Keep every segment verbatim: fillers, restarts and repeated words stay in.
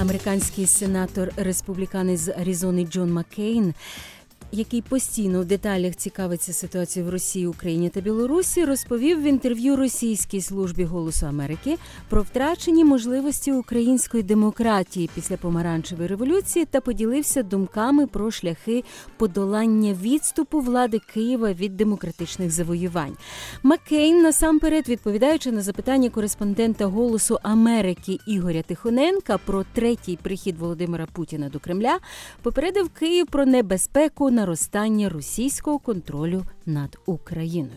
Американський сенатор-республіканець з Аризони Джон Маккейн, який постійно в деталях цікавиться ситуацією в Росії, Україні та Білорусі, розповів в інтерв'ю російській службі «Голосу Америки» про втрачені можливості української демократії після помаранчевої революції та поділився думками про шляхи подолання відступу влади Києва від демократичних завоювань. Маккейн, насамперед, відповідаючи на запитання кореспондента «Голосу Америки» Ігоря Тихоненка про третій прихід Володимира Путіна до Кремля, попередив Київ про небезпеку наростання російського контролю над Україною.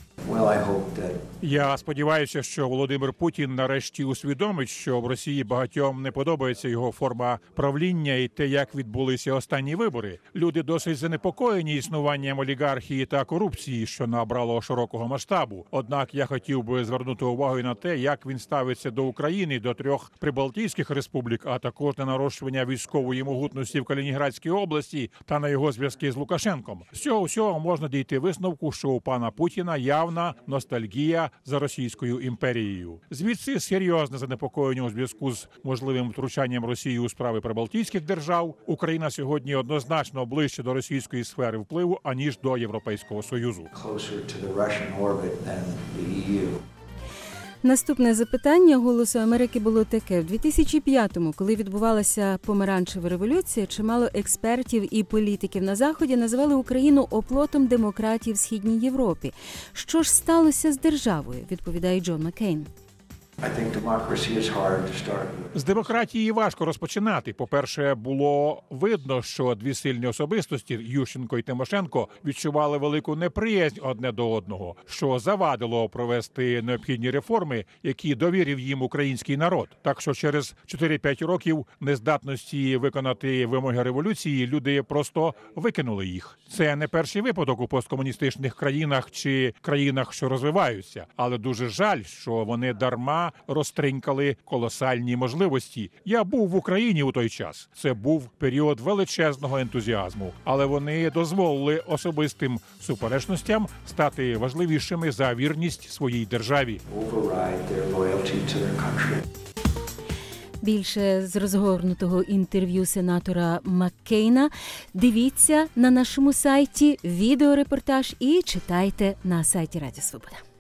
Я сподіваюся, що Володимир Путін нарешті усвідомить, що в Росії багатьом не подобається його форма правління і те, як відбулися останні вибори. Люди досить занепокоєні існуванням олігархії та корупції, що набрало широкого масштабу. Однак я хотів би звернути увагу на те, як він ставиться до України, до трьох прибалтійських республік, а також на нарощування військової могутності в Калінінградській області та на його зв'язки з Лукашенком. З цього всього можна дійти висновку, що у пана Путіна явна ностальгія за Російською імперією. Звідси серйозне занепокоєння у зв'язку з можливим втручанням Росії у справи прибалтійських держав. Україна сьогодні однозначно ближче до російської сфери впливу, аніж до Європейського Союзу. Наступне запитання «Голосу Америки» було таке. В дві тисячі п'ятому, коли відбувалася помаранчева революція, чимало експертів і політиків на Заході називали Україну оплотом демократії в Східній Європі. Що ж сталося з державою, відповідає Джон Маккейн. З демократії важко розпочинати. По-перше, було видно, що дві сильні особистості, Ющенко і Тимошенко, відчували велику неприязнь одне до одного, що завадило провести необхідні реформи, які довірив їм український народ. Так що через чотири-п'ять років нездатності виконати вимоги революції люди просто викинули їх. Це не перший випадок у посткомуністичних країнах чи країнах, що розвиваються. Але дуже жаль, що вони дарма розтринькали колосальні можливості. Я був в Україні у той час. Це був період величезного ентузіазму. Але вони дозволили особистим суперечностям стати важливішими за вірність своїй державі. Більше з розгорнутого інтерв'ю сенатора Маккейна дивіться на нашому сайті, відеорепортаж і читайте на сайті Радіо Свобода.